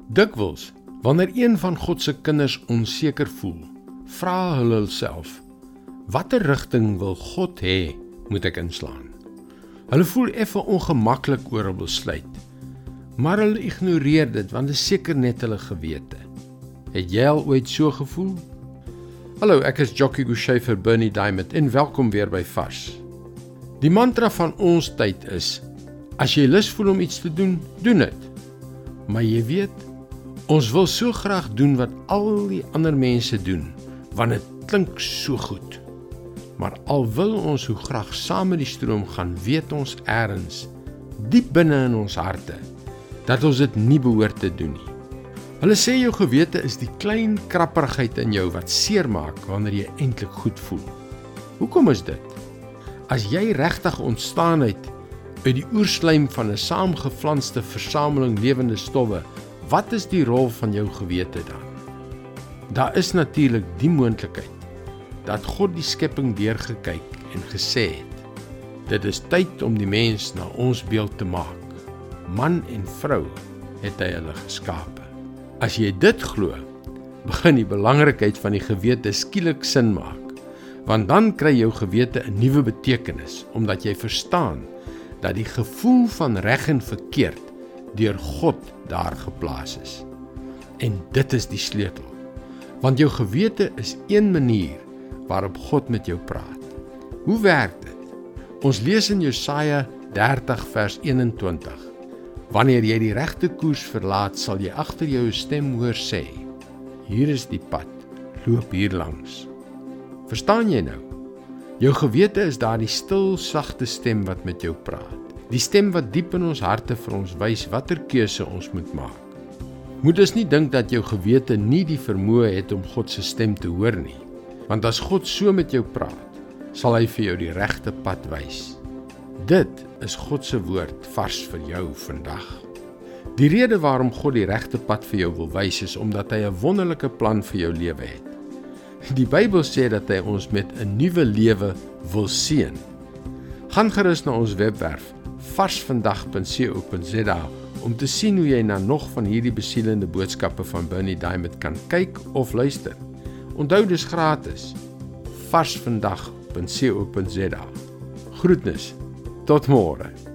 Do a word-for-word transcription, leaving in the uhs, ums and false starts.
Dikwels, wanneer een van God se kinders onseker voel, vra hulle hulself, watter rigting wil God hê, moet ek inslaan? Hulle voel effe ongemaklik oor 'n besluit, maar hulle ignoreer dit, want dit is seker net hulle gewete. Het jy al ooit so gevoel? Hallo, ek is Jockey Gouchee vir Bernie Diamond en welkom weer by Vars. Die mantra van ons tyd is, as jy lus voel om iets te doen, doen dit. Maar jy weet, ons wil so graag doen wat al die ander mense doen, want dit klink so goed. Maar al wil ons hoe graag saam met die stroom gaan, weet ons eers, diep binne in ons harte, dat ons dit nie behoort te doen nie. Hulle sê jou gewete is die klein krapperigheid in jou wat seermaak wanneer jy eintlik goed voel. Hoekom is dit? As jy regtig ontstaan het uit die oerslijm van 'n saamgeflanste versameling lewende stowwe, wat is die rol van jou gewete dan? Daar is natuurlik die moontlikheid dat God die skepping deurgekyk en gesê het, dit is tyd om die mens na ons beeld te maak. Man en vrou het hy hulle geskape. As jy dit glo, begin die belangrikheid van die gewete skielik sin maak, want dan kry jou gewete 'n nuwe betekenis, omdat jy verstaan dat die gevoel van reg en verkeerd deur God daar geplaas is. En dit is die sleutel, want jou gewete is een manier waarop God met jou praat. Hoe werk dit? Ons lees in Jesaja dertig vers eenentwintig. Wanneer jy die regte koers verlaat, sal jy agter jou 'n stem hoor sê, hier is die pad, loop hier langs. Verstaan jy nou? Jou gewete is daardie stil, sagte stem wat met jou praat. Die stem wat diep in ons harte vir ons wys watter keuse ons moet maak. Moet dus nie dink dat jou gewete nie die vermoë het om God se stem te hoor nie. Want as God so met jou praat, sal hy vir jou die regte pad wys. Dit is God se woord vars vir jou vandag. Die rede waarom God die regte pad vir jou wil wys is omdat hy 'n wonderlike plan vir jou lewe het. Die Bybel sê dat hy ons met 'n nuwe lewe wil seën. Gaan gerus na ons webwerf varsvandag punt co punt za om te sien hoe jy na nog van hierdie besielende boodskappe van Bernie Diamond kan kyk of luister. Onthou dis gratis. varsvandag punt co punt za. Groetnis. Tot môre.